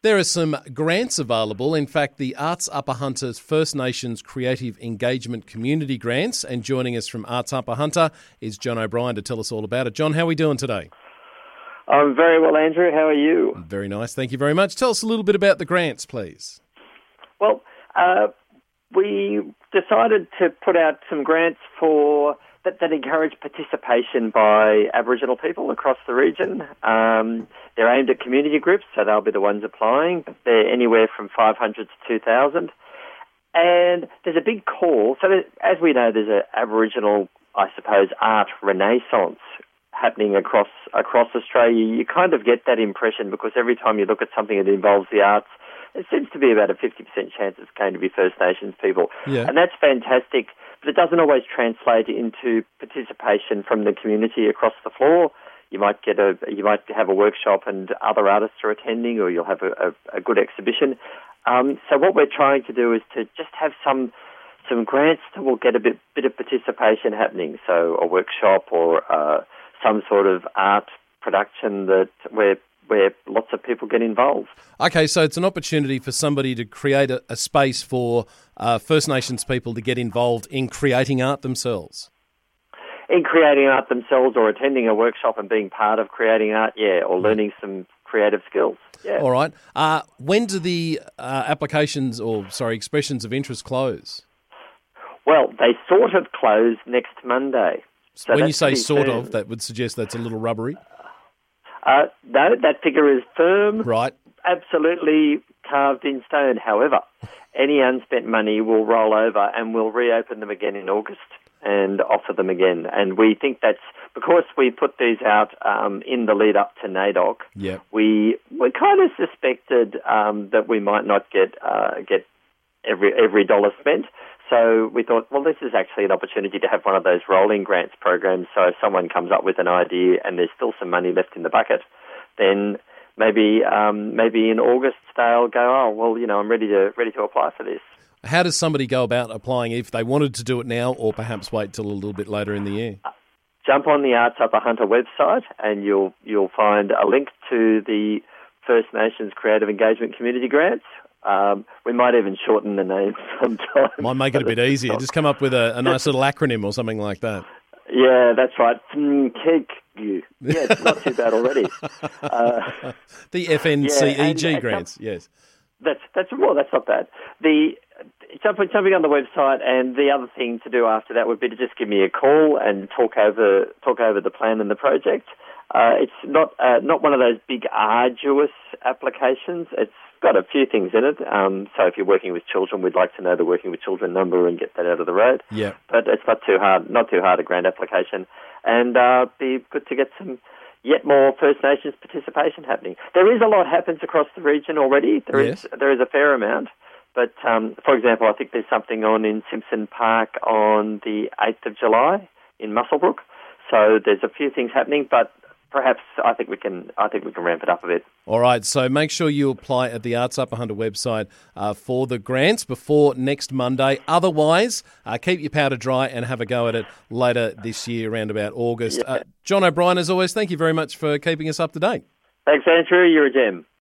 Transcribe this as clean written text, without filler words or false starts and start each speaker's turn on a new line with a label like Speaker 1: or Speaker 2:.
Speaker 1: There are some grants available. In fact, the Arts Upper Hunter's First Nations Creative Engagement Community Grants. And joining us from Arts Upper Hunter is John O'Brien to tell us all about it. John, how are we doing today?
Speaker 2: I'm very well, Andrew. How are you?
Speaker 1: Very nice. Thank you very much. Tell us a little bit about the grants, please.
Speaker 2: Well, we decided to put out some grants that encourage participation by Aboriginal people across the region. They're aimed at community groups, so they'll be the ones applying. But they're anywhere from 500 to 2,000. And there's a big call. So as we know, there's an Aboriginal, I suppose, art renaissance happening across Australia. You kind of get that impression because every time you look at something that involves the arts, it seems to be about a 50% chance it's going to be First Nations people.
Speaker 1: Yeah.
Speaker 2: And that's fantastic, but it doesn't always translate into participation from the community across the floor. You might have a workshop and other artists are attending, or you'll have a good exhibition. So what we're trying to do is to just have some grants that will get a bit of participation happening. So a workshop or some sort of art production where lots of people get involved.
Speaker 1: Okay, so it's an opportunity for somebody to create a space for First Nations people to get involved in creating art themselves.
Speaker 2: In creating art themselves, or attending a workshop and being part of creating art, or learning some creative skills. Yeah.
Speaker 1: All right. When do the expressions of interest close?
Speaker 2: Well, they sort of close next Monday. So
Speaker 1: when you say sort of, that would suggest that's a little rubbery.
Speaker 2: No, that figure is firm.
Speaker 1: Right.
Speaker 2: Absolutely carved in stone. However, any unspent money will roll over and we'll reopen them again in August and offer them again. And we think that's because we put these out in the lead up to NAIDOC.
Speaker 1: Yeah.
Speaker 2: We kind of suspected that we might not get every dollar spent. So we thought, well, this is actually an opportunity to have one of those rolling grants programs. So if someone comes up with an idea and there's still some money left in the bucket, then maybe in August they'll go, oh, well, I'm ready to apply for this.
Speaker 1: How does somebody go about applying if they wanted to do it now, or perhaps wait till a little bit later in the year?
Speaker 2: Jump on the Arts Upper Hunter website and you'll find a link to the First Nations Creative Engagement Community Grants. We might even shorten the name sometime.
Speaker 1: Might make it a bit easier. Just come up with a nice little acronym or something like that.
Speaker 2: Yeah, that's right. Yeah, it's not too bad already.
Speaker 1: The FNCEG grants, yes.
Speaker 2: That's not bad. Jumping on the website, and the other thing to do after that would be to just give me a call and talk over the plan and the project. It's not one of those big arduous applications. It's got a few things in it. So if you're working with children, we'd like to know the working with children number and get that out of the road.
Speaker 1: Yeah.
Speaker 2: But it's not too hard a grant application, and be good to get some yet more First Nations participation happening. There is a lot happens across the region already. There is a fair amount. But, for example, I think there's something on in Simpson Park on the 8th of July in Muswellbrook. So there's a few things happening, but perhaps I think we can ramp it up a bit.
Speaker 1: All right, so make sure you apply at the Arts Upper Hunter website for the grants before next Monday. Otherwise, keep your powder dry and have a go at it later this year, around about August.
Speaker 2: Yeah.
Speaker 1: John O'Brien, as always, thank you very much for keeping us up to date.
Speaker 2: Thanks, Andrew. You're a gem.